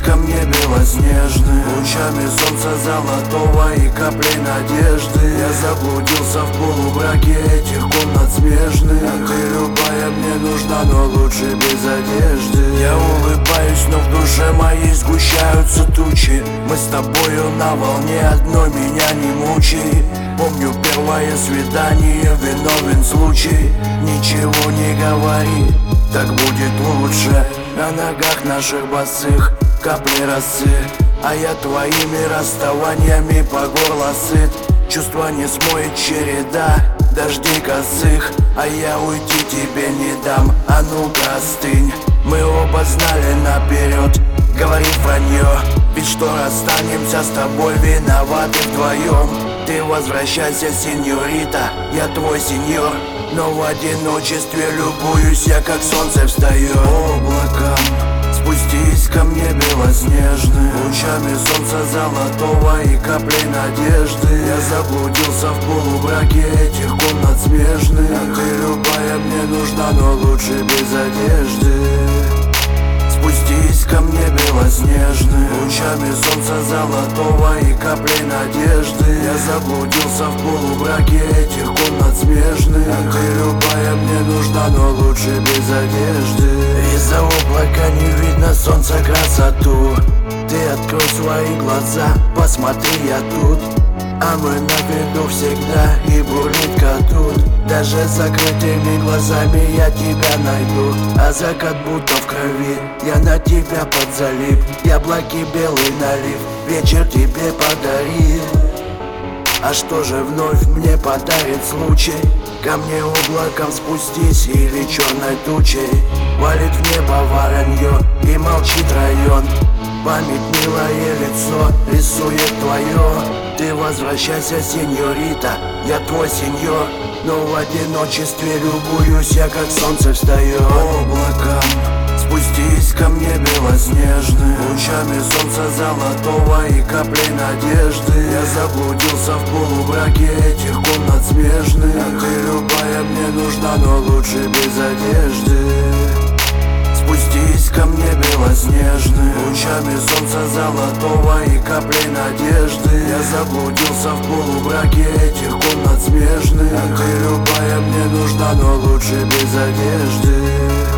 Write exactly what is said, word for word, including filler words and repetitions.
ко мне белоснежный, лучами солнца золотого и каплей надежды. Я заблудился в полумраке этих комнат смежных. Ты любая мне нужна, но лучше без одежды. Я улыбаюсь, но в душе моей сгущаются тучи. Мы с тобою на волне одной, меня не мучай. Помню первое свидание, виновен случай. Ничего не говори, так будет лучше. На ногах наших босых капли росы, а я твоими расставаниями по горло сыт. Чувства не смоет череда дождей косых, а я уйти тебе не дам, а ну-ка остынь. Мы оба знали наперед, говорит вранье, ведь что расстанемся с тобой виноваты вдвоем. Ты возвращайся, сеньорита, я твой сеньор, но в одиночестве любуюсь я, как солнце встает. Облаком спустись ко мне белоснежный, лучами солнца золотого и каплей надежды. Я заблудился в полумраке этих комнат смежных. Ты любая мне нужна, но лучше без одежды. Спустись ко мне белоснежный, лучами солнца золотого и каплей надежды. Я заблудился в полумраке этих комнат смежных. Ты любая мне нужна, но лучше без одежды. Из-за облака не видно солнца красоту. Ты открой свои глаза, посмотри, я тут. А мы на виду всегда, и бурлит катут. Даже с закрытыми глазами я тебя найду. А закат будто в крови, я на тебя подзалип. Яблоки белый налив, вечер тебе подарил. А что же вновь мне подарит случай? Ко мне облаком спустись или черной тучей. Валит в небо воронье и молчит район. Память милое лицо рисует твое. Ты возвращайся, сеньорита, я твой сеньор, но в одиночестве любуюсь я, как солнце встает. Облаком спустись ко мне белоснежный, лучами солнца золотого и каплей надежды. Я заблудился в полумраке этих комнат смежных. Ты любая мне нужна, но лучше без одежды. Спустись ко мне белоснежный, лучами солнца золотого и каплей надежды. Я заблудился в полумраке этих комнат смежных. Ты любая мне нужна, но лучше без одежды.